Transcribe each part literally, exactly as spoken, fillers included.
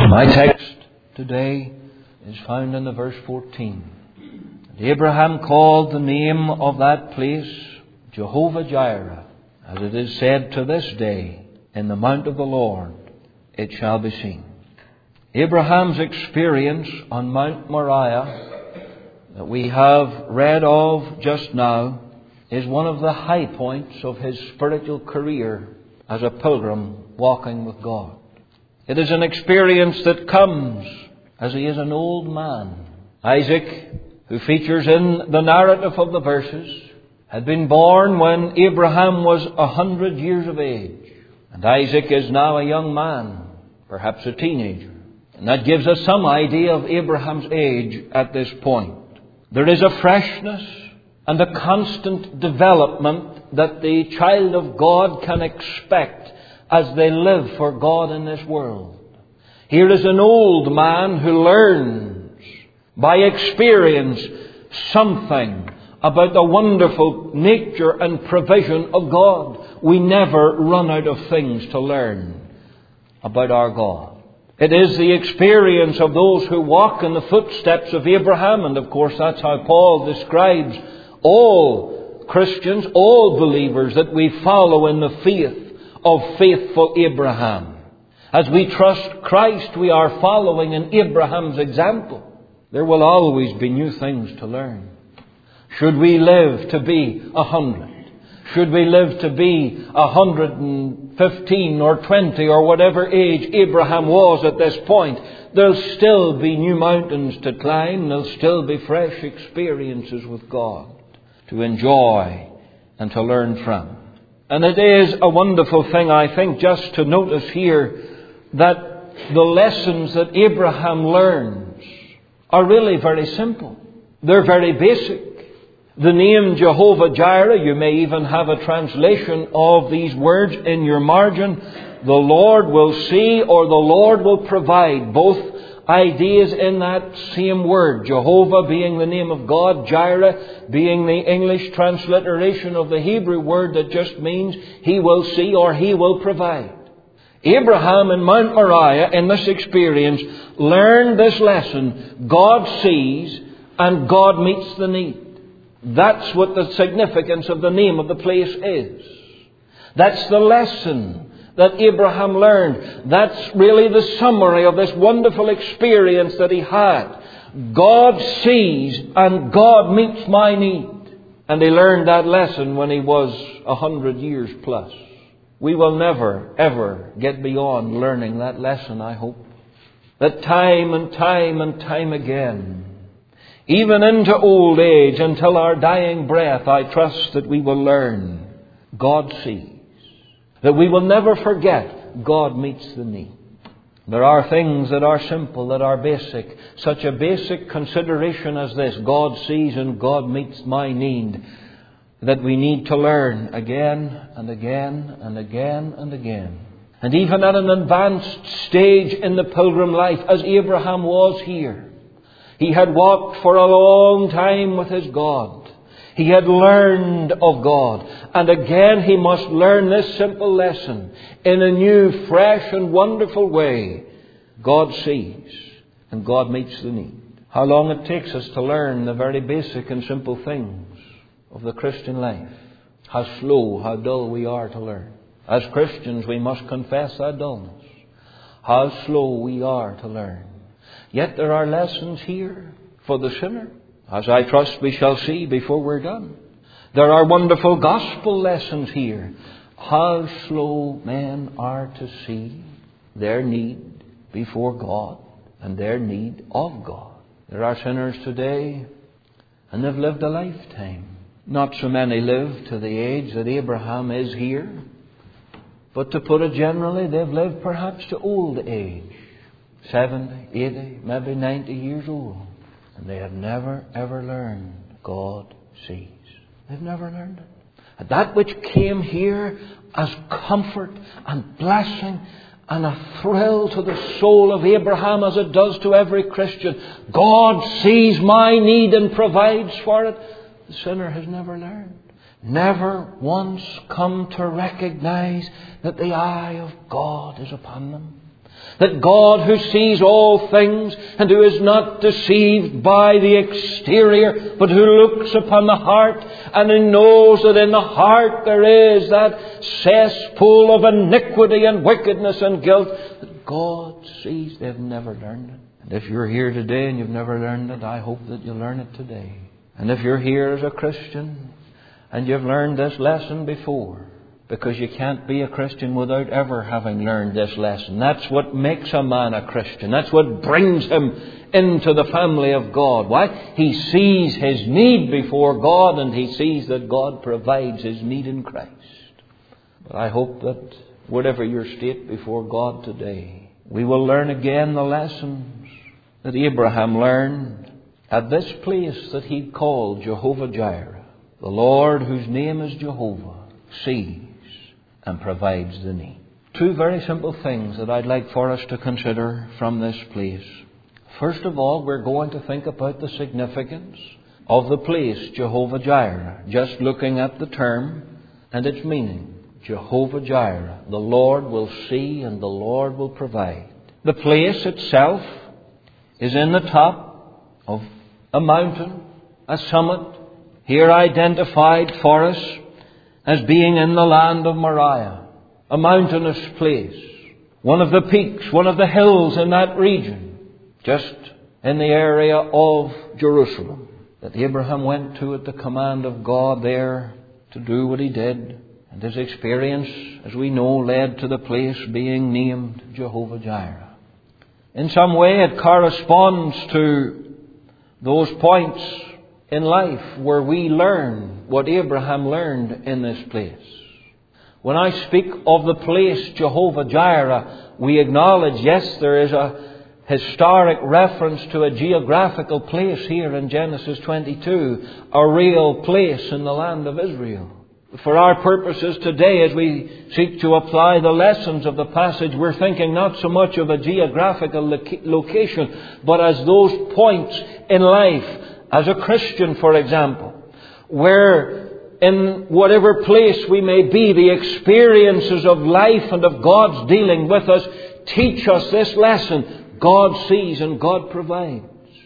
My text today is found in the verse fourteen. And Abraham called the name of that place Jehovah-Jireh, as it is said to this day, in the mount of the Lord it shall be seen. Abraham's experience on Mount Moriah that we have read of just now is one of the high points of his spiritual career as a pilgrim walking with God. It is an experience that comes as he is an old man. Isaac, who features in the narrative of the verses, had been born when Abraham was a hundred years of age. And Isaac is now a young man, perhaps a teenager. And that gives us some idea of Abraham's age at this point. There is a freshness and a constant development that the child of God can expect as they live for God in this world. Here is an old man who learns by experience something about the wonderful nature and provision of God. We never run out of things to learn about our God. It is the experience of those who walk in the footsteps of Abraham, and of course that's how Paul describes all Christians, all believers, that we follow in the faith of faithful Abraham. As we trust Christ, we are following in Abraham's example. There will always be new things to learn. Should we live to be a hundred? Should we live to be a hundred and fifteen or twenty or whatever age Abraham was at this point, there'll still be new mountains to climb. There'll still be fresh experiences with God to enjoy and to learn from. And it is a wonderful thing, I think, just to notice here that the lessons that Abraham learns are really very simple. They're very basic. The name Jehovah-Jireh, you may even have a translation of these words in your margin. The Lord will see, or the Lord will provide. Both ideas in that same word. Jehovah being the name of God, Jireh being the English transliteration of the Hebrew word that just means He will see or He will provide. Abraham in Mount Moriah, in this experience, learned this lesson. God sees and God meets the need. That's what the significance of the name of the place is. That's the lesson that Abraham learned. That's really the summary of this wonderful experience that he had. God sees and God meets my need. And he learned that lesson when he was a hundred years plus. We will never, ever get beyond learning that lesson, I hope. That time and time and time again, even into old age, until our dying breath, I trust that we will learn God sees. That we will never forget God meets the need. There are things that are simple, that are basic. Such a basic consideration as this, God sees and God meets my need, that we need to learn again and again and again and again. And even at an advanced stage in the pilgrim life, as Abraham was here, he had walked for a long time with his God. He had learned of God. And again he must learn this simple lesson in a new, fresh and wonderful way. God sees and God meets the need. How long it takes us to learn the very basic and simple things of the Christian life. How slow, how dull we are to learn. As Christians we must confess that dullness. How slow we are to learn. Yet there are lessons here for the sinner, as I trust we shall see before we're done. There are wonderful gospel lessons here. How slow men are to see their need before God and their need of God. There are sinners today, and they've lived a lifetime. Not so many live to the age that Abraham is here, but to put it generally, they've lived perhaps to old age. seventy, eighty, maybe ninety years old. And they have never, ever learned God sees. They've never learned it. And that which came here as comfort and blessing and a thrill to the soul of Abraham, as it does to every Christian. God sees my need and provides for it. The sinner has never learned. Never once come to recognize that the eye of God is upon them. That God, who sees all things and who is not deceived by the exterior, but who looks upon the heart, and who knows that in the heart there is that cesspool of iniquity and wickedness and guilt, that God sees. They've never learned it. And if you're here today and you've never learned it, I hope that you'll learn it today. And if you're here as a Christian and you've learned this lesson before, because you can't be a Christian without ever having learned this lesson. That's what makes a man a Christian. That's what brings him into the family of God. Why? He sees his need before God, and he sees that God provides his need in Christ. But I hope that whatever your state before God today, we will learn again the lessons that Abraham learned at this place that he called Jehovah-Jireh. The Lord, whose name is Jehovah, sees and provides the need. Two very simple things that I'd like for us to consider from this place. First of all, we're going to think about the significance of the place Jehovah-Jireh. Just looking at the term and its meaning. Jehovah-Jireh. The Lord will see and the Lord will provide. The place itself is in the top of a mountain, a summit, here identified for us as being in the land of Moriah, a mountainous place, one of the peaks, one of the hills in that region, just in the area of Jerusalem, that Abraham went to at the command of God there to do what he did. And his experience, as we know, led to the place being named Jehovah-Jireh. In some way it corresponds to those points in life where we learn what Abraham learned in this place. When I speak of the place Jehovah-Jireh, we acknowledge, yes, there is a historic reference to a geographical place here in Genesis twenty-two, a real place in the land of Israel. For our purposes today, as we seek to apply the lessons of the passage, we're thinking not so much of a geographical location, but as those points in life, as a Christian, for example, where in whatever place we may be, the experiences of life and of God's dealing with us teach us this lesson. God sees and God provides.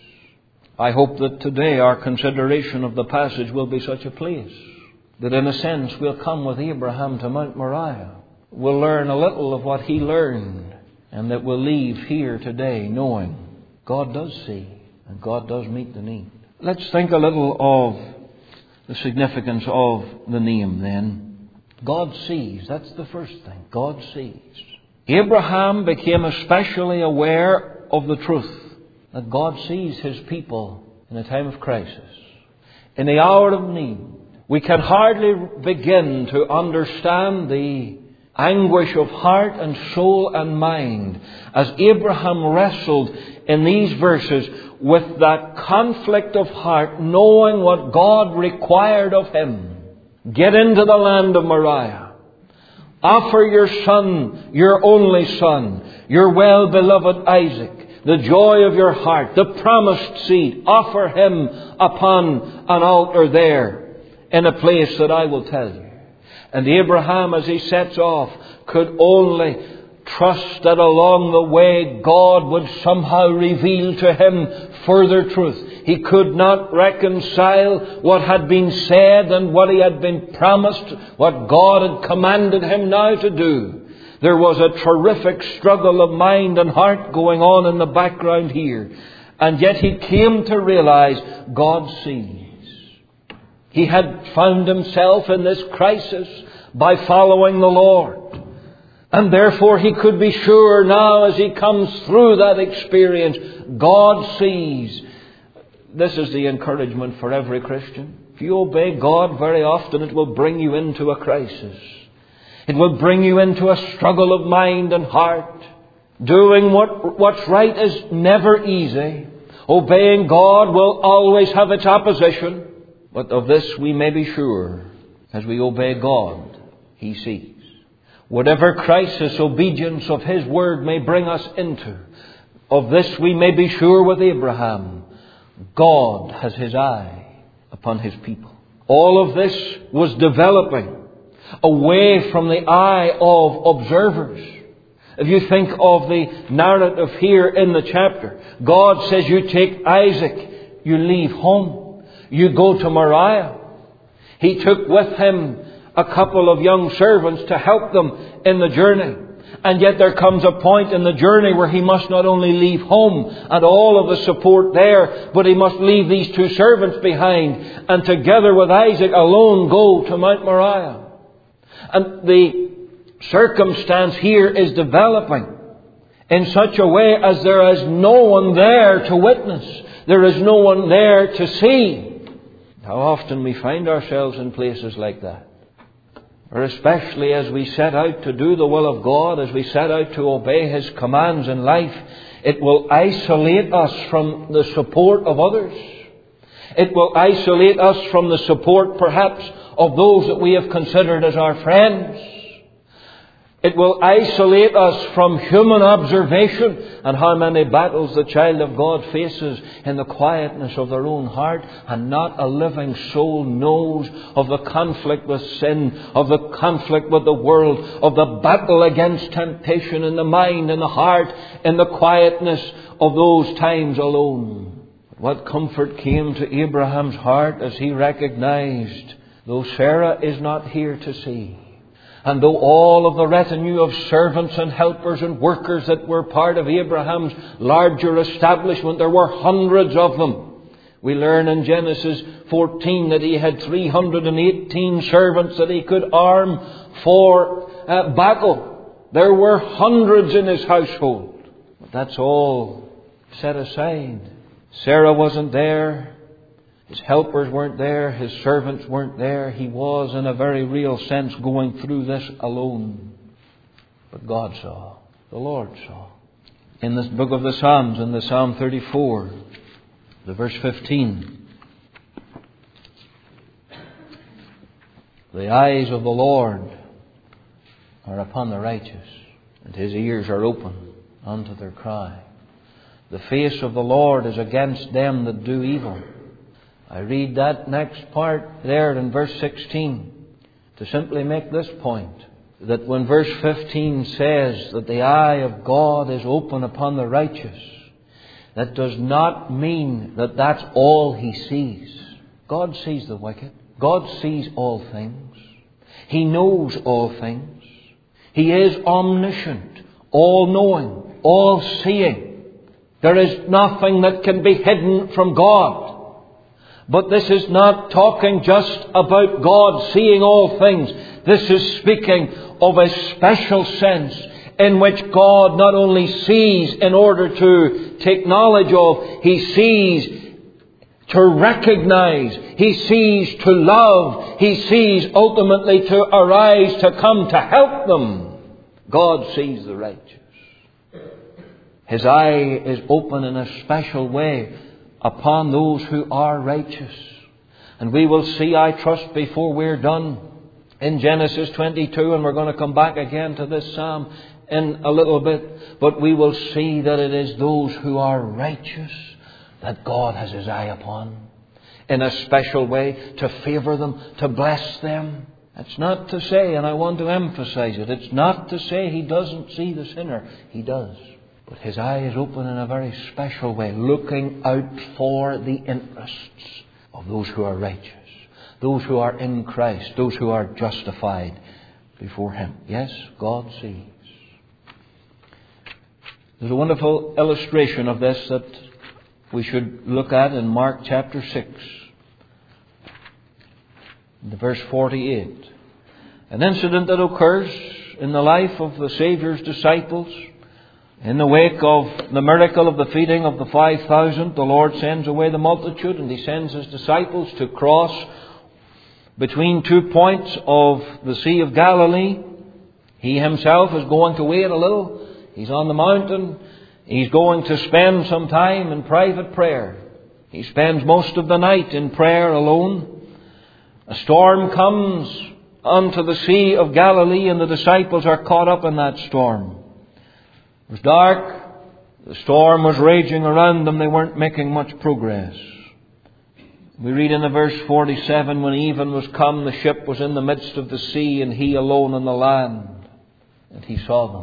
I hope that today our consideration of the passage will be such a place that in a sense we'll come with Abraham to Mount Moriah. We'll learn a little of what he learned, and that we'll leave here today knowing God does see and God does meet the need. Let's think a little of the significance of the name then. God sees. That's the first thing. God sees. Abraham became especially aware of the truth that God sees his people in a time of crisis, in the hour of need. We can hardly begin to understand the anguish of heart and soul and mind as Abraham wrestled in these verses with that conflict of heart, knowing what God required of him. Get into the land of Moriah. Offer your son, your only son, your well-beloved Isaac, the joy of your heart, the promised seed. Offer him upon an altar there in a place that I will tell you. And Abraham, as he sets off, could only trust that along the way God would somehow reveal to him further truth. He could not reconcile what had been said and what he had been promised, what God had commanded him now to do. There was a terrific struggle of mind and heart going on in the background here. And yet he came to realize God sees. He had found himself in this crisis by following the Lord. And therefore he could be sure now as he comes through that experience, God sees. This is the encouragement for every Christian. If you obey God, very often it will bring you into a crisis. It will bring you into a struggle of mind and heart. Doing what, what's right is never easy. Obeying God will always have its opposition. But of this we may be sure, as we obey God, He sees. Whatever crisis obedience of His word may bring us into, of this we may be sure with Abraham, God has His eye upon His people. All of this was developing away from the eye of observers. If you think of the narrative here in the chapter, God says you take Isaac, you leave home, you go to Moriah. He took with him a couple of young servants to help them in the journey. And yet there comes a point in the journey where he must not only leave home and all of the support there, but he must leave these two servants behind and together with Isaac alone go to Mount Moriah. And the circumstance here is developing in such a way as there is no one there to witness. There is no one there to see. How often we find ourselves in places like that. Or especially as we set out to do the will of God, as we set out to obey His commands in life, it will isolate us from the support of others. It will isolate us from the support perhaps of those that we have considered as our friends. It will isolate us from human observation and how many battles the child of God faces in the quietness of their own heart, and not a living soul knows of the conflict with sin, of the conflict with the world, of the battle against temptation in the mind and the heart, in the quietness of those times alone. What comfort came to Abraham's heart as he recognized, though Sarah is not here to see, and though all of the retinue of servants and helpers and workers that were part of Abraham's larger establishment, there were hundreds of them. We learn in Genesis fourteen that he had three hundred eighteen servants that he could arm for uh, battle. There were hundreds in his household. But that's all set aside. Sarah wasn't there. His helpers weren't there. His servants weren't there. He was, in a very real sense, going through this alone. But God saw. The Lord saw. In this book of the Psalms, in the Psalm thirty-four, the verse fifteen, the eyes of the Lord are upon the righteous, and His ears are open unto their cry. The face of the Lord is against them that do evil. I read that next part there in verse sixteen to simply make this point, that when verse fifteen says that the eye of God is open upon the righteous, that does not mean that that's all He sees. God sees the wicked. God sees all things. He knows all things. He is omniscient, all-knowing, all-seeing. There is nothing that can be hidden from God. But this is not talking just about God seeing all things. This is speaking of a special sense in which God not only sees in order to take knowledge of, He sees to recognize, He sees to love, He sees ultimately to arise, to come to help them. God sees the righteous. His eye is open in a special way upon those who are righteous. And we will see, I trust, before we're done, in Genesis twenty-two, and we're going to come back again to this psalm in a little bit, but we will see that it is those who are righteous that God has His eye upon in a special way, to favour them, to bless them. It's not to say, and I want to emphasize it, it's not to say He doesn't see the sinner. He does. But His eye is open in a very special way, looking out for the interests of those who are righteous, those who are in Christ, those who are justified before Him. Yes, God sees. There's a wonderful illustration of this that we should look at in Mark chapter six, the verse forty-eight. An incident that occurs in the life of the Saviour's disciples. In the wake of the miracle of the feeding of the five thousand, the Lord sends away the multitude, and He sends His disciples to cross between two points of the Sea of Galilee. He Himself is going to wait a little. He's on the mountain. He's going to spend some time in private prayer. He spends most of the night in prayer alone. A storm comes onto the Sea of Galilee, and the disciples are caught up in that storm. It was dark. The storm was raging around them. They weren't making much progress. We read in the verse forty-seven, when even was come, the ship was in the midst of the sea, and He alone on the land. And He saw them.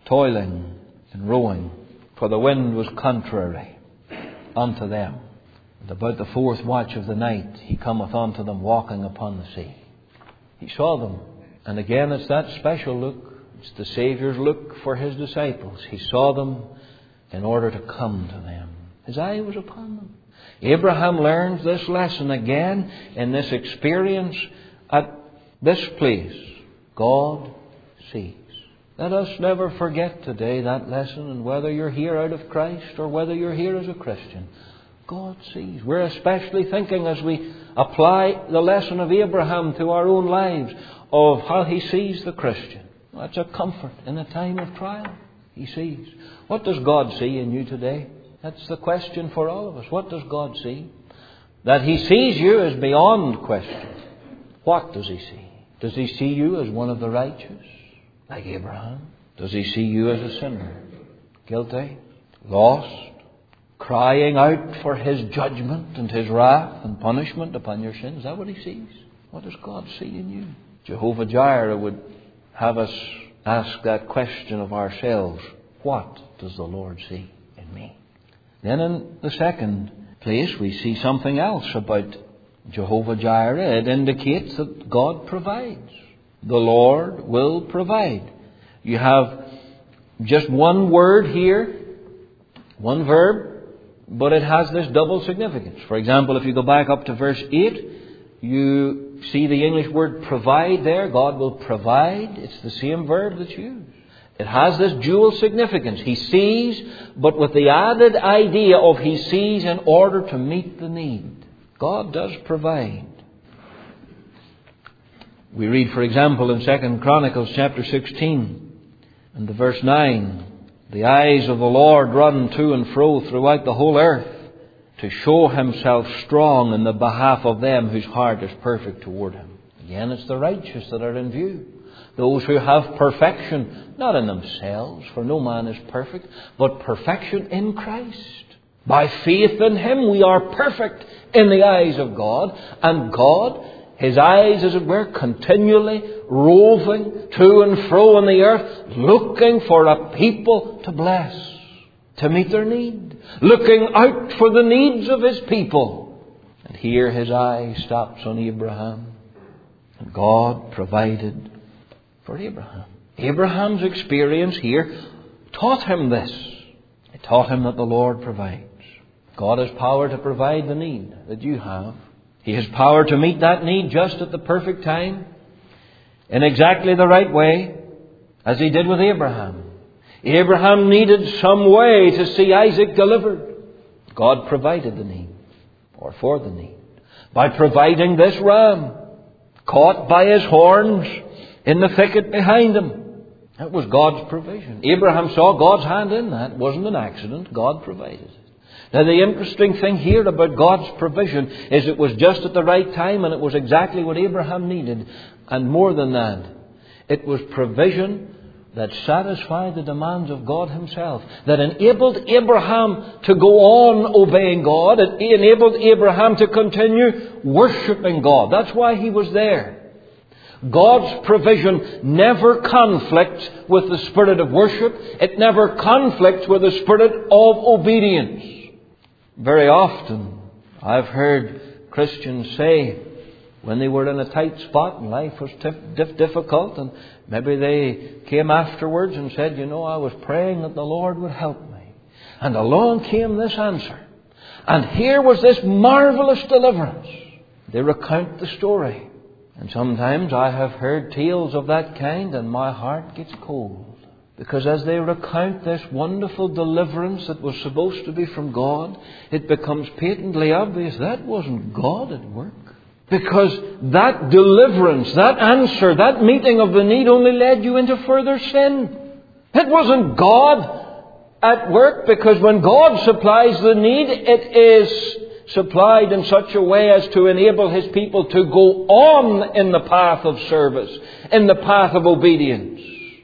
toiling and rowing, for the wind was contrary unto them. And about the fourth watch of the night he cometh unto them walking upon the sea. He saw them. And again, it's that special look. It's the Saviour's look for His disciples. He saw them in order to come to them. His eye was upon them. Abraham learns this lesson again in this experience at this place. God sees. Let us never forget today that lesson, and whether you're here out of Christ or whether you're here as a Christian, God sees. We're especially thinking as we apply the lesson of Abraham to our own lives of how he sees the Christian. That's a comfort in a time of trial. He sees. What does God see in you today? That's the question for all of us. What does God see? That He sees you is beyond question. What does He see? Does He see you as one of the righteous, like Abraham? Does He see you as a sinner, guilty, lost, crying out for His judgment and His wrath and punishment upon your sins? Is that what He sees? What does God see in you? Jehovah Jireh would have us ask that question of ourselves. What does the Lord see in me? Then in the second place, we see something else about Jehovah Jireh. It indicates that God provides. The Lord will provide. You have just one word here, one verb, but it has this double significance. For example, if you go back up to verse eight, you see the English word provide there. God will provide. It's the same verb that's used. It has this dual significance. He sees, but with the added idea of He sees in order to meet the need. God does provide. We read, for example, in Second Chronicles chapter sixteen and the verse nine, the eyes of the Lord run to and fro throughout the whole earth to show Himself strong in the behalf of them whose heart is perfect toward Him. Again, it's the righteous that are in view. Those who have perfection, not in themselves, for no man is perfect, but perfection in Christ. By faith in Him, we are perfect in the eyes of God. And God, His eyes, as it were, continually roving to and fro on the earth, looking for a people to bless, to meet their need, looking out for the needs of His people. And here His eye stops on Abraham. And God provided for Abraham. Abraham's experience here taught him this. It taught him that the Lord provides. God has power to provide the need that you have. He has power to meet that need just at the perfect time, in exactly the right way, as He did with Abraham. Abraham needed some way to see Isaac delivered. God provided the need, or for the need, by providing this ram, caught by his horns in the thicket behind him. That was God's provision. Abraham saw God's hand in that. It wasn't an accident. God provided it. Now, the interesting thing here about God's provision is it was just at the right time, and it was exactly what Abraham needed. And more than that, it was provision that satisfied the demands of God Himself, that enabled Abraham to go on obeying God. It enabled Abraham to continue worshipping God. That's why he was there. God's provision never conflicts with the spirit of worship. It never conflicts with the spirit of obedience. Very often I've heard Christians say, when they were in a tight spot and life was tif- difficult, and maybe they came afterwards and said, you know, I was praying that the Lord would help me. And along came this answer. And here was this marvelous deliverance. They recount the story. And sometimes I have heard tales of that kind and my heart gets cold. Because as they recount this wonderful deliverance that was supposed to be from God, it becomes patently obvious that wasn't God at work. Because that deliverance, that answer, that meeting of the need only led you into further sin. It wasn't God at work, because when God supplies the need, it is supplied in such a way as to enable His people to go on in the path of service, in the path of obedience.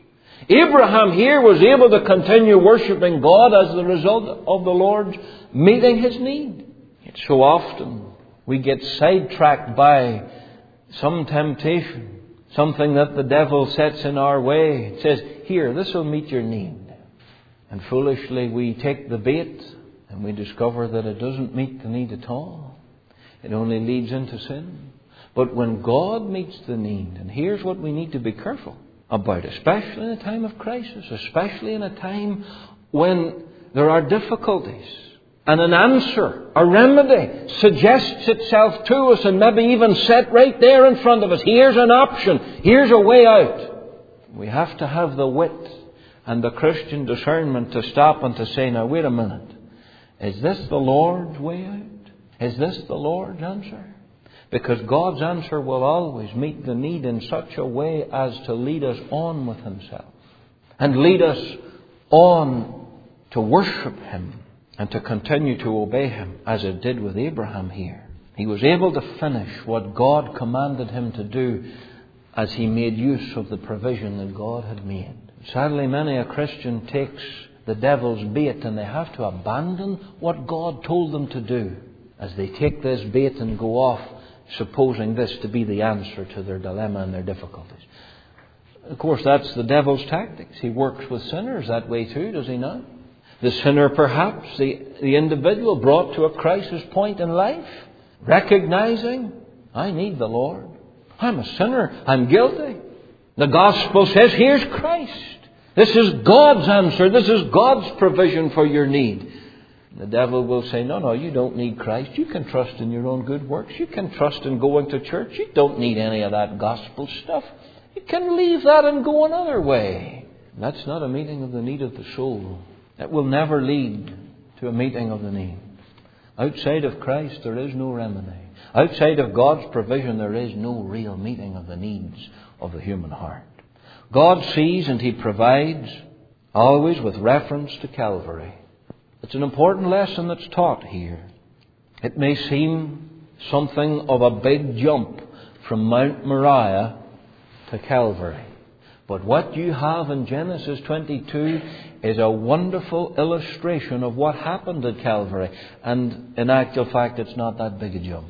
Abraham here was able to continue worshipping God as the result of the Lord meeting his need. It's so often we get sidetracked by some temptation, something that the devil sets in our way. It says, here, this will meet your need. And foolishly we take the bait and we discover that it doesn't meet the need at all. It only leads into sin. But when God meets the need, and here's what we need to be careful about, especially in a time of crisis, especially in a time when there are difficulties, and an answer, a remedy, suggests itself to us and maybe even set right there in front of us. Here's an option. Here's a way out. We have to have the wit and the Christian discernment to stop and to say, now wait a minute. Is this the Lord's way out? Is this the Lord's answer? Because God's answer will always meet the need in such a way as to lead us on with Himself. And lead us on to worship Him and to continue to obey Him, as it did with Abraham here. He was able to finish what God commanded him to do as he made use of the provision that God had made. Sadly, many a Christian takes the devil's bait and they have to abandon what God told them to do as they take this bait and go off, supposing this to be the answer to their dilemma and their difficulties. Of course, that's the devil's tactics. He works with sinners that way too, does he not? The sinner, perhaps, the, the individual brought to a crisis point in life, recognizing, I need the Lord. I'm a sinner. I'm guilty. The gospel says, here's Christ. This is God's answer. This is God's provision for your need. The devil will say, no, no, you don't need Christ. You can trust in your own good works. You can trust in going to church. You don't need any of that gospel stuff. You can leave that and go another way. That's not a meeting of the need of the soul. That will never lead to a meeting of the need. Outside of Christ, there is no remedy. Outside of God's provision, there is no real meeting of the needs of the human heart. God sees and He provides, always with reference to Calvary. It's an important lesson that's taught here. It may seem something of a big jump from Mount Moriah to Calvary. But what you have in Genesis twenty-two is a wonderful illustration of what happened at Calvary. And in actual fact, it's not that big a jump.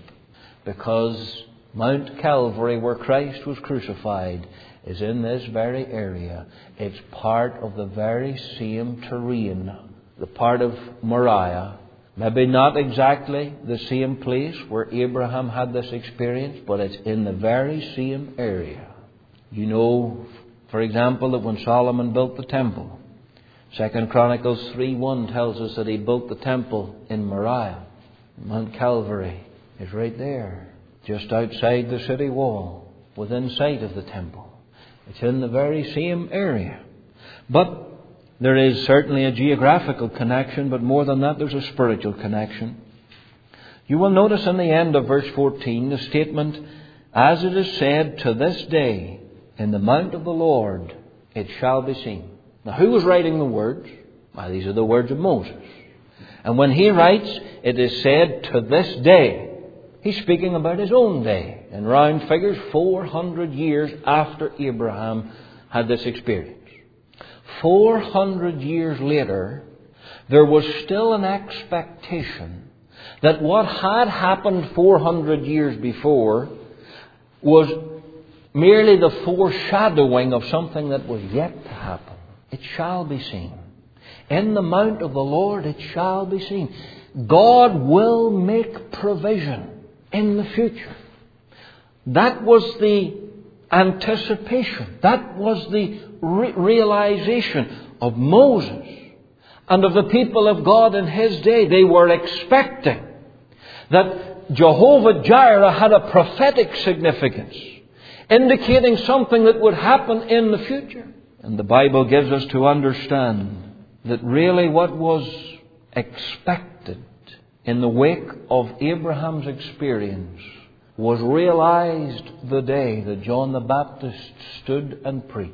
Because Mount Calvary, where Christ was crucified, is in this very area. It's part of the very same terrain, the part of Moriah. Maybe not exactly the same place where Abraham had this experience, but it's in the very same area. You know, for example, that when Solomon built the temple, Second Chronicles three one tells us that he built the temple in Moriah. Mount Calvary is right there, just outside the city wall, within sight of the temple. It's in the very same area. But there is certainly a geographical connection, but more than that, there's a spiritual connection. You will notice in the end of verse fourteen the statement, as it is said, to this day, in the mount of the Lord, it shall be seen. Now, who was writing the words? Well, these are the words of Moses. And when he writes, it is said, to this day, he's speaking about his own day. In round figures, four hundred years after Abraham had this experience. four hundred years later, there was still an expectation that what had happened four hundred years before was merely the foreshadowing of something that was yet to happen. It shall be seen. In the mount of the Lord it shall be seen. God will make provision in the future. That was the anticipation. That was the re- realization of Moses and of the people of God in his day. They were expecting that Jehovah Jireh had a prophetic significance, indicating something that would happen in the future. And the Bible gives us to understand that really what was expected in the wake of Abraham's experience was realized the day that John the Baptist stood and preached,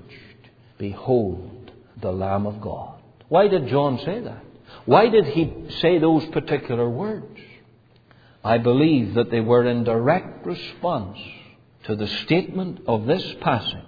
behold, the Lamb of God. Why did John say that? Why did he say those particular words? I believe that they were in direct response to the statement of this passage.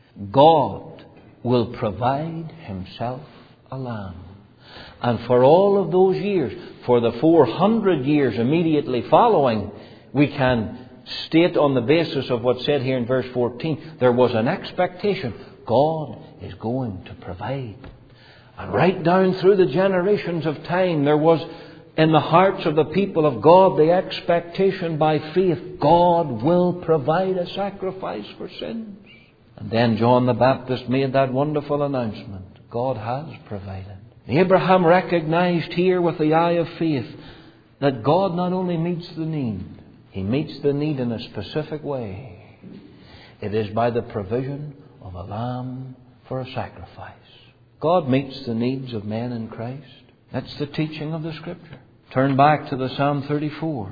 God will provide Himself a lamb. And for all of those years, for the four hundred years immediately following, we can state on the basis of what's said here in verse fourteen. There was an expectation. God is going to provide. And right down through the generations of time, there was in the hearts of the people of God the expectation by faith, God will provide a sacrifice for sins. And then John the Baptist made that wonderful announcement. God has provided. Abraham recognized here with the eye of faith that God not only meets the need, He meets the need in a specific way. It is by the provision of a lamb for a sacrifice. God meets the needs of men in Christ. That's the teaching of the Scripture. Turn back to the Psalm thirty-four.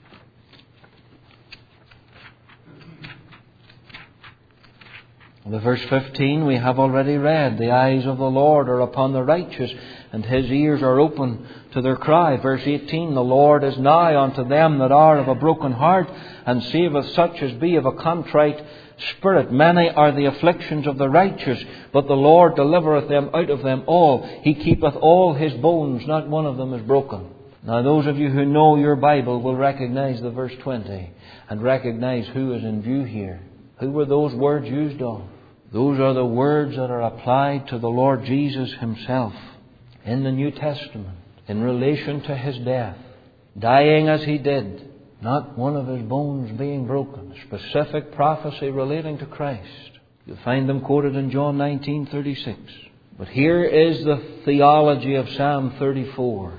The verse fifteen we have already read. The eyes of the Lord are upon the righteous, and His ears are open to their cry. Verse eighteen, the Lord is nigh unto them that are of a broken heart, and saveth such as be of a contrite spirit. Many are the afflictions of the righteous, but the Lord delivereth them out of them all. He keepeth all his bones, not one of them is broken. Now those of you who know your Bible will recognize the verse twenty, and recognize who is in view here. Who were those words used of? Those are the words that are applied to the Lord Jesus Himself in the New Testament in relation to His death, dying as He did, not one of His bones being broken. Specific prophecy relating to Christ. You'll find them quoted in John nineteen thirty-six. But here is the theology of Psalm thirty-four.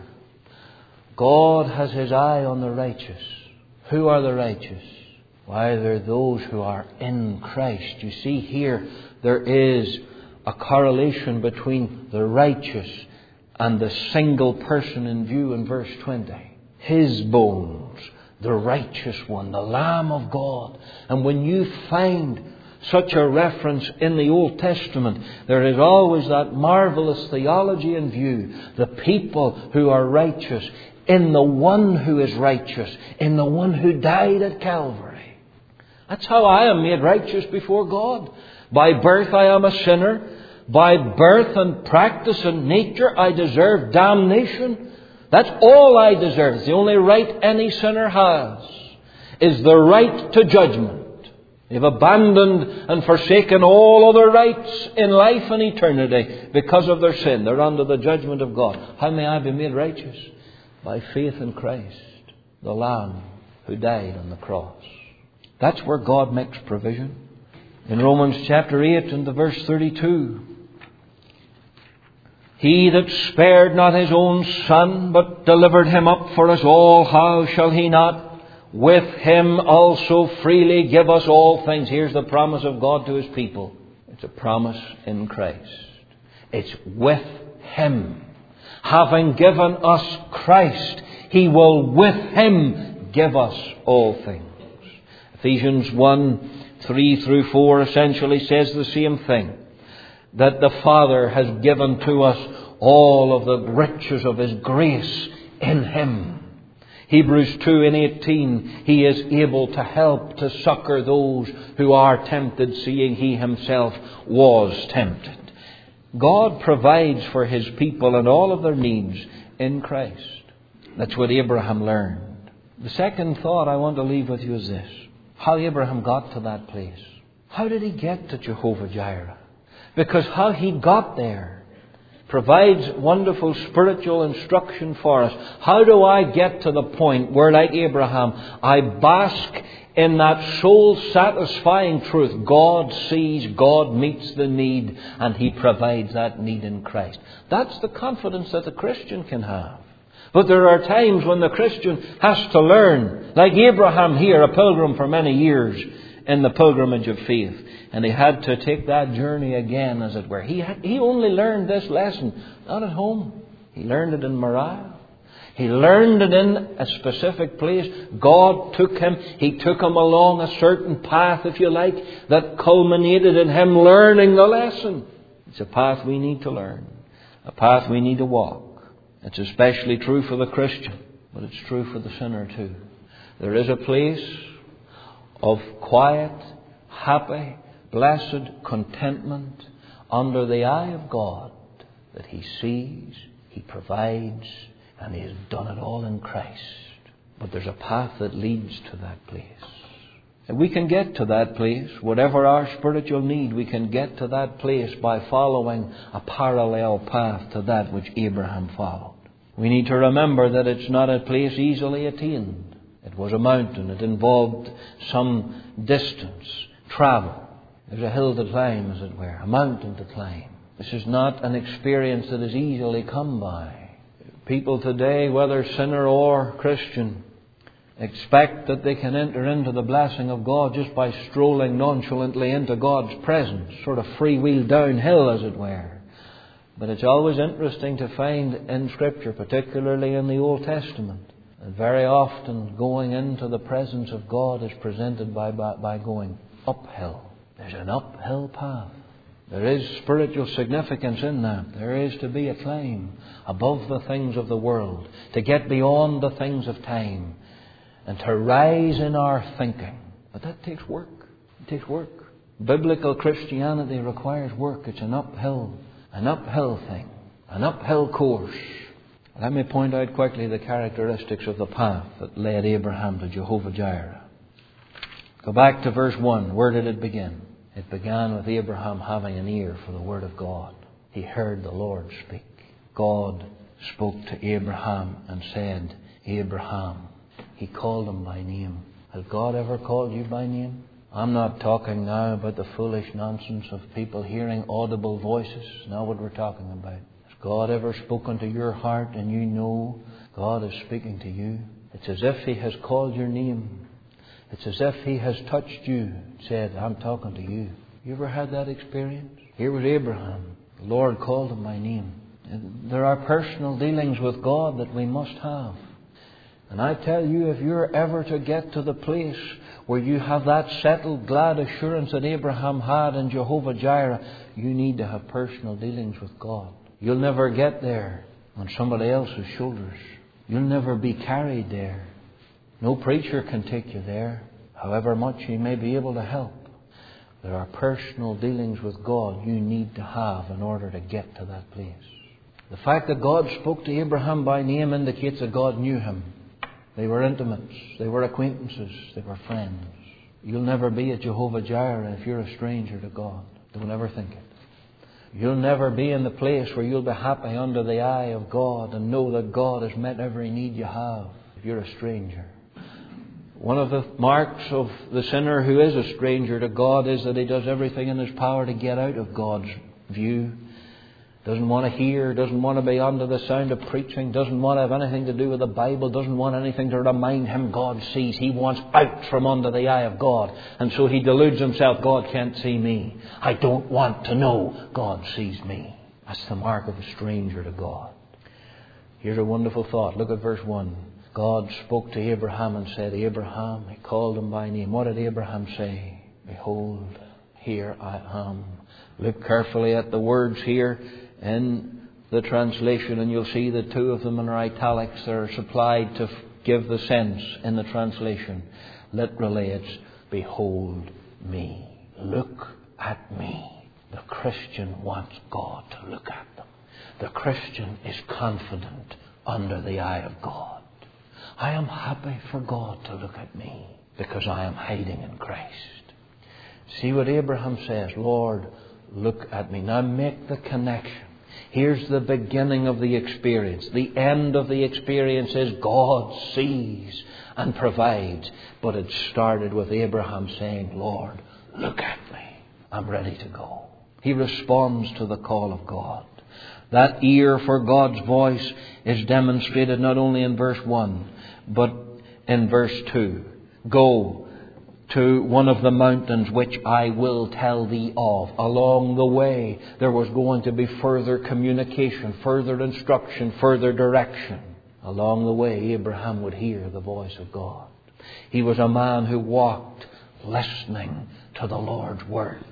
God has His eye on the righteous. Who are the righteous? Why, they're those who are in Christ. You see here, there is a correlation between the righteous and the single person in view in verse twenty. His bones, the righteous one, the Lamb of God. And when you find such a reference in the Old Testament, there is always that marvelous theology in view. The people who are righteous in the one who is righteous, in the one who died at Calvary. That's how I am made righteous before God. By birth I am a sinner. By birth and practice and nature I deserve damnation. That's all I deserve. It's the only right any sinner has, is the right to judgment. They've abandoned and forsaken all other rights in life and eternity because of their sin. They're under the judgment of God. How may I be made righteous? By faith in Christ, the Lamb who died on the cross. That's where God makes provision. In Romans chapter eight and the verse thirty-two. He that spared not His own Son, but delivered Him up for us all, how shall He not with Him also freely give us all things? Here's the promise of God to His people. It's a promise in Christ. It's with Him. Having given us Christ, He will with Him give us all things. Ephesians one, three through four essentially says the same thing. That the Father has given to us all of the riches of His grace in Him. Hebrews two and eighteen, He is able to help to succor those who are tempted, seeing He Himself was tempted. God provides for His people and all of their needs in Christ. That's what Abraham learned. The second thought I want to leave with you is this. How Abraham got to that place. How did he get to Jehovah Jireh? Because how he got there provides wonderful spiritual instruction for us. How do I get to the point where, like Abraham, I bask in that soul-satisfying truth? God sees, God meets the need, and He provides that need in Christ. That's the confidence that the Christian can have. But there are times when the Christian has to learn, like Abraham here, a pilgrim for many years in the pilgrimage of faith. And he had to take that journey again, as it were. He had, he only learned this lesson not at home. He learned it in Moriah. He learned it in a specific place. God took him. He took him along a certain path, if you like, that culminated in him learning the lesson. It's a path we need to learn. A path we need to walk. It's especially true for the Christian, but it's true for the sinner too. There is a place of quiet, happy, blessed contentment under the eye of God that He sees, He provides, and He has done it all in Christ. But there's a path that leads to that place. We can get to that place. Whatever our spiritual need, we can get to that place by following a parallel path to that which Abraham followed. We need to remember that it's not a place easily attained. It was a mountain. It involved some distance, travel. There's a hill to climb, as it were, a mountain to climb. This is not an experience that is easily come by. People today, whether sinner or Christian, expect that they can enter into the blessing of God just by strolling nonchalantly into God's presence, sort of freewheel downhill, as it were. But it's always interesting to find in Scripture, particularly in the Old Testament, that very often going into the presence of God is presented by, by, by going uphill. There's an uphill path. There is spiritual significance in that. There is to be a climb above the things of the world, to get beyond the things of time, and to rise in our thinking. But that takes work. It takes work. Biblical Christianity requires work. It's an uphill, an uphill thing, an uphill course. Let me point out quickly the characteristics of the path that led Abraham to Jehovah-Jireh. Go back to verse one. Where did it begin? It began with Abraham having an ear for the Word of God. He heard the Lord speak. God spoke to Abraham and said, Abraham. He called him by name. Has God ever called you by name? I'm not talking now about the foolish nonsense of people hearing audible voices. Not what we're talking about. Has God ever spoken to your heart and you know God is speaking to you? It's as if He has called your name. It's as if He has touched you, said, I'm talking to you. You ever had that experience? Here was Abraham. The Lord called him by name. And there are personal dealings with God that we must have. And I tell you, if you're ever to get to the place where you have that settled, glad assurance that Abraham had in Jehovah-Jireh, you need to have personal dealings with God. You'll never get there on somebody else's shoulders. You'll never be carried there. No preacher can take you there, however much he may be able to help. There are personal dealings with God you need to have in order to get to that place. The fact that God spoke to Abraham by name indicates that God knew him. They were intimates. They were acquaintances. They were friends. You'll never be at Jehovah-Jireh if you're a stranger to God. Don't ever think it. You'll never be in the place where you'll be happy under the eye of God and know that God has met every need you have if you're a stranger. One of the marks of the sinner who is a stranger to God is that he does everything in his power to get out of God's view. Doesn't want to hear, doesn't want to be under the sound of preaching, doesn't want to have anything to do with the Bible, doesn't want anything to remind him God sees. He wants out from under the eye of God. And so he deludes himself, God can't see me. I don't want to know God sees me. That's the mark of a stranger to God. Here's a wonderful thought. Look at verse one. God spoke to Abraham and said, Abraham, He called him by name. What did Abraham say? Behold, here I am. Look carefully at the words here in the translation and you'll see that two of them in italics are supplied to give the sense in the translation. Literally it's, behold me. Look at me. The Christian wants God to look at them. The Christian is confident under the eye of God. I am happy for God to look at me because I am hiding in Christ. See what Abraham says, Lord, look at me. Now make the connection. Here's the beginning of the experience. The end of the experience is God sees and provides. But it started with Abraham saying, Lord, look at me. I'm ready to go. He responds to the call of God. That ear for God's voice is demonstrated not only in verse one, but in verse two. Go to one of the mountains which I will tell thee of. Along the way, there was going to be further communication, further instruction, further direction. Along the way, Abraham would hear the voice of God. He was a man who walked listening to the Lord's word.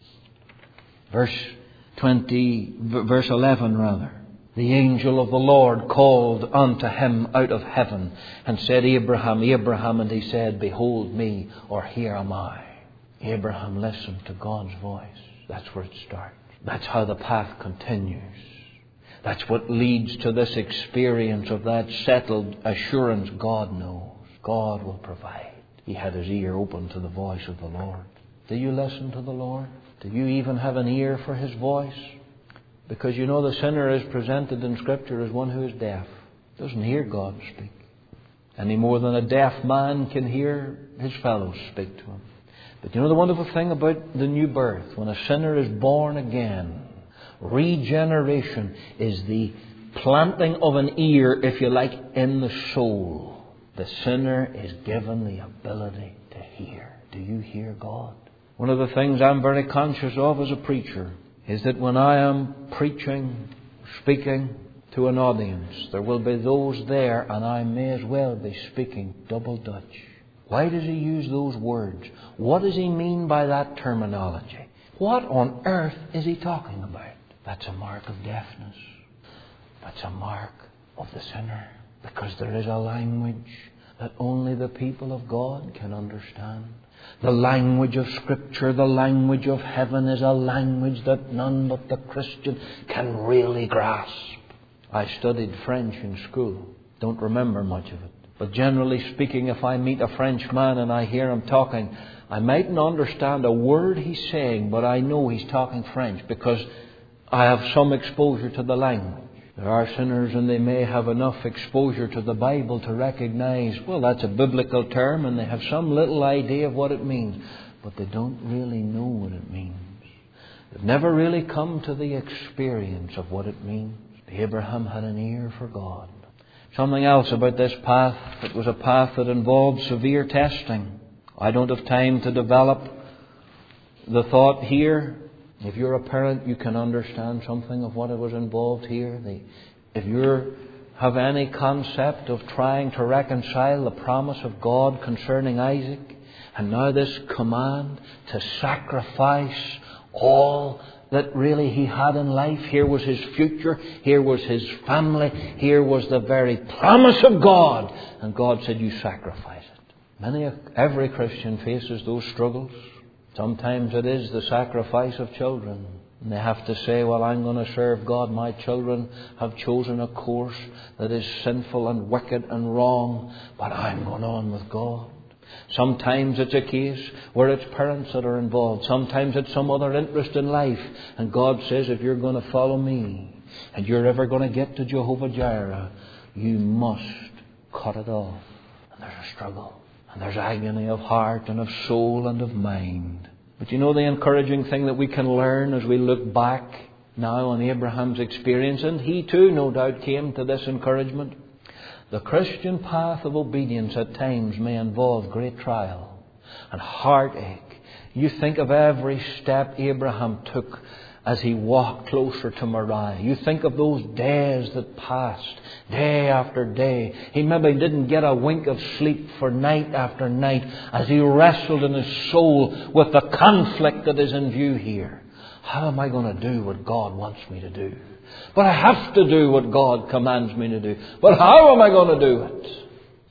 Verse twenty, verse eleven rather. The angel of the Lord called unto him out of heaven and said, Abraham, Abraham, and he said, behold me, or here am I. Abraham listened to God's voice. That's where it starts. That's how the path continues. That's what leads to this experience of that settled assurance. God knows. God will provide. he had his ear open to the voice of the Lord. Do you listen to the Lord? Do you even have an ear for His voice? Because you know the sinner is presented in Scripture as one who is deaf. Doesn't hear God speak. Any more than a deaf man can hear his fellows speak to him. But you know the wonderful thing about the new birth? When a sinner is born again, regeneration is the planting of an ear, if you like, in the soul. The sinner is given the ability to hear. Do you hear God? One of the things I'm very conscious of as a preacher is that when I am preaching, speaking to an audience, there will be those there, and I may as well be speaking double Dutch. Why does he use those words? What does he mean by that terminology? What on earth is he talking about? That's a mark of deafness. That's a mark of the sinner. Because there is a language that only the people of God can understand. The language of Scripture, the language of heaven, is a language that none but the Christian can really grasp. I studied French in school. Don't remember much of it. But generally speaking, if I meet a French man and I hear him talking, I mightn't understand a word he's saying, but I know he's talking French because I have some exposure to the language. There are sinners and they may have enough exposure to the Bible to recognize, well, that's a biblical term, and they have some little idea of what it means. But they don't really know what it means. They've never really come to the experience of what it means. Abraham had an ear for God. Something else about this path. It was a path that involved severe testing. I don't have time to develop the thought here. If you're a parent, you can understand something of what was involved here. The, if you have any concept of trying to reconcile the promise of God concerning Isaac, and now this command to sacrifice all that really he had in life. Here was his future. Here was his family. Here was the very promise of God. And God said, you sacrifice it. Many, every Christian faces those struggles. Sometimes it is the sacrifice of children. And they have to say, well, I'm going to serve God. My children have chosen a course that is sinful and wicked and wrong, but I'm going on with God. Sometimes it's a case where it's parents that are involved. Sometimes it's some other interest in life. And God says, if you're going to follow me and you're ever going to get to Jehovah Jireh, you must cut it off. And there's a struggle. And there's agony of heart and of soul and of mind. But you know the encouraging thing that we can learn as we look back now on Abraham's experience, and he too no doubt came to this encouragement. The Christian path of obedience at times may involve great trial and heartache. You think of every step Abraham took as he walked closer to Moriah. You think of those days that passed, day after day. He maybe didn't get a wink of sleep for night after night as he wrestled in his soul with the conflict that is in view here. How am I going to do what God wants me to do? But I have to do what God commands me to do. But how am I going to do it?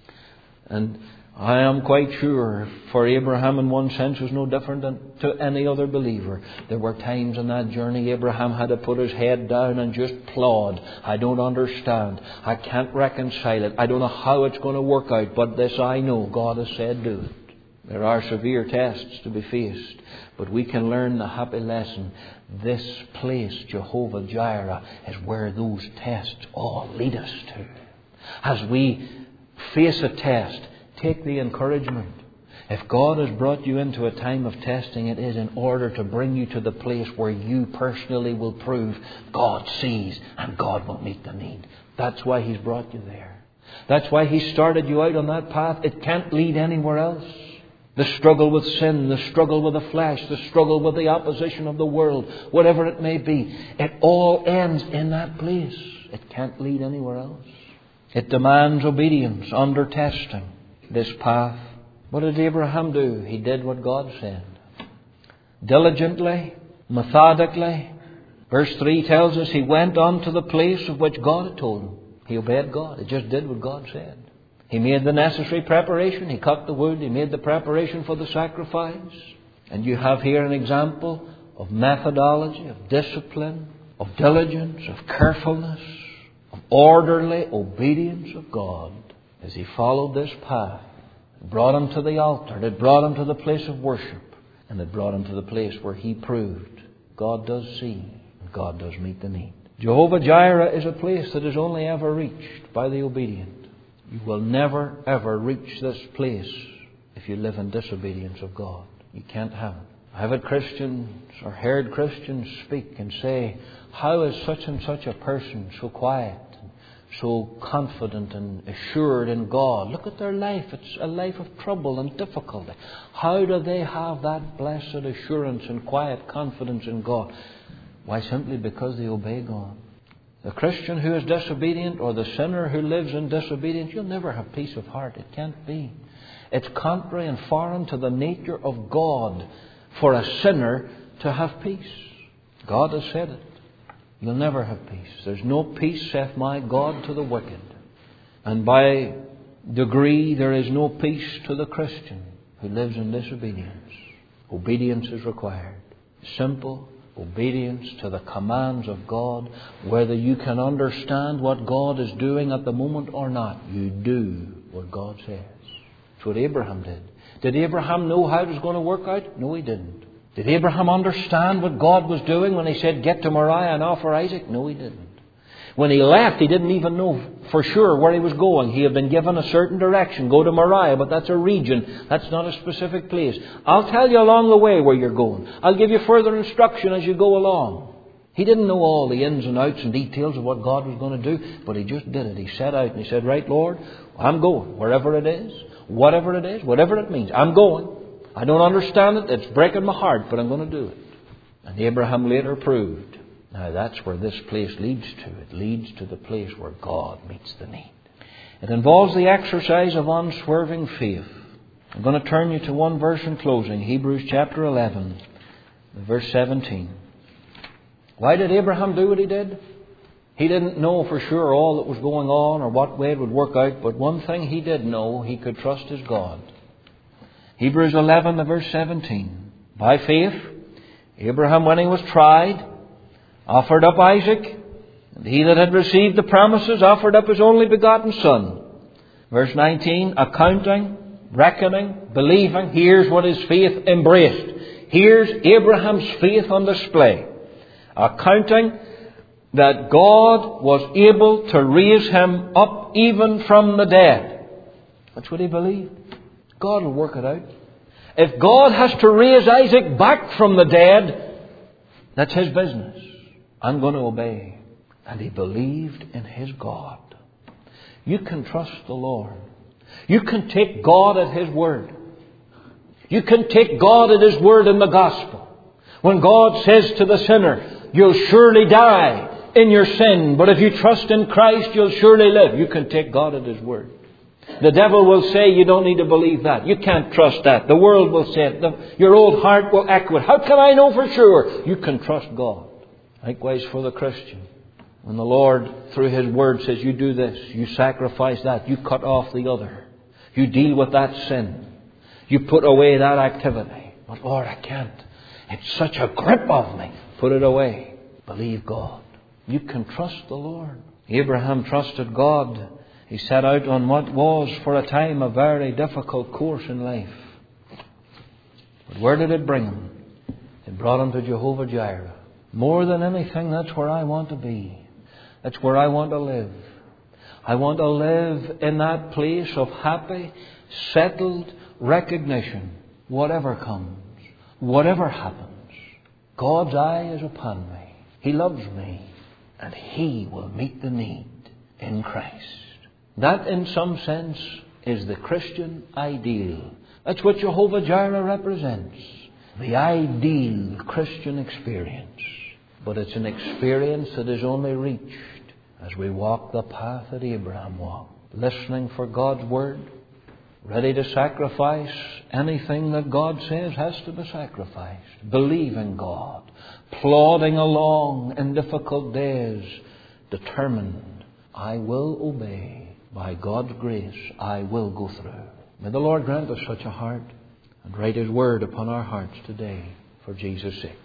And I am quite sure for Abraham in one sense was no different than to any other believer. There were times in that journey Abraham had to put his head down and just plod. I don't understand. I can't reconcile it. I don't know how it's going to work out. But this I know. God has said do it. There are severe tests to be faced. But we can learn the happy lesson. This place, Jehovah Jireh, is where those tests all lead us to. As we face a test, take the encouragement. If God has brought you into a time of testing, it is in order to bring you to the place where you personally will prove God sees and God will meet the need. That's why He's brought you there. That's why He started you out on that path. It can't lead anywhere else. The struggle with sin, the struggle with the flesh, the struggle with the opposition of the world, whatever it may be, it all ends in that place. It can't lead anywhere else. It demands obedience under testing, this path. What did Abraham do? He did what God said. Diligently, methodically. Verse three tells us he went on to the place of which God had told him. He obeyed God. He just did what God said. He made the necessary preparation. He cut the wood. He made the preparation for the sacrifice. And you have here an example of methodology, of discipline, of diligence, of carefulness, of orderly obedience of God as he followed this path. It brought him to the altar. It brought him to the place of worship. And it brought him to the place where he proved God does see and God does meet the need. Jehovah-Jireh is a place that is only ever reached by the obedient. You will never ever reach this place if you live in disobedience of God. You can't have it. I have had Christians or heard Christians speak and say, how is such and such a person so quiet, so confident and assured in God? Look at their life. It's a life of trouble and difficulty. How do they have that blessed assurance and quiet confidence in God? Why, simply because they obey God. The Christian who is disobedient or the sinner who lives in disobedience, you'll never have peace of heart. It can't be. It's contrary and foreign to the nature of God for a sinner to have peace. God has said it. You'll never have peace. There's no peace, saith my God, to the wicked. And by degree, there is no peace to the Christian who lives in disobedience. Obedience is required. Simple obedience to the commands of God. Whether you can understand what God is doing at the moment or not, you do what God says. That's what Abraham did. Did Abraham know how it was going to work out? No, he didn't. Did Abraham understand what God was doing when he said, get to Moriah and offer Isaac? No, he didn't. When he left, he didn't even know for sure where he was going. He had been given a certain direction. Go to Moriah, but that's a region. That's not a specific place. I'll tell you along the way where you're going. I'll give you further instruction as you go along. He didn't know all the ins and outs and details of what God was going to do, but he just did it. He set out and he said, right, Lord, I'm going. Wherever it is, whatever it is, whatever it means, I'm going. I don't understand it. It's breaking my heart, but I'm going to do it. And Abraham later proved. Now that's where this place leads to. It leads to the place where God meets the need. It involves the exercise of unswerving faith. I'm going to turn you to one verse in closing. Hebrews chapter eleven, verse seventeen. Why did Abraham do what he did? He didn't know for sure all that was going on or what way it would work out. But one thing he did know, he could trust his God. Hebrews eleven, verse seventeen. By faith, Abraham, when he was tried, offered up Isaac, and he that had received the promises offered up his only begotten son. Verse nineteen, accounting, reckoning, believing. Here's what his faith embraced. Here's Abraham's faith on display. Accounting that God was able to raise him up even from the dead. That's what he believed. God will work it out. If God has to raise Isaac back from the dead, that's his business. I'm going to obey. And he believed in his God. You can trust the Lord. You can take God at his word. You can take God at his word in the gospel. When God says to the sinner, you'll surely die in your sin, but if you trust in Christ, you'll surely live. You can take God at his word. The devil will say you don't need to believe that. You can't trust that. The world will say it. The, your old heart will echo it. How can I know for sure? You can trust God. Likewise for the Christian. When the Lord, through his word, says you do this, you sacrifice that, you cut off the other, you deal with that sin, you put away that activity. But Lord, I can't. It's such a grip of me. Put it away. Believe God. You can trust the Lord. Abraham trusted God. He set out on what was for a time a very difficult course in life. But where did it bring him? It brought him to Jehovah-Jireh. More than anything, that's where I want to be. That's where I want to live. I want to live in that place of happy, settled recognition. Whatever comes, whatever happens, God's eye is upon me. He loves me. And He will meet the need in Christ. That, in some sense, is the Christian ideal. That's what Jehovah-Jireh represents. The ideal Christian experience. But it's an experience that is only reached as we walk the path that Abraham walked. Listening for God's word. Ready to sacrifice anything that God says has to be sacrificed. Believing God. Plodding along in difficult days. Determined. I will obey. By God's grace, I will go through. May the Lord grant us such a heart and write His word upon our hearts today for Jesus' sake.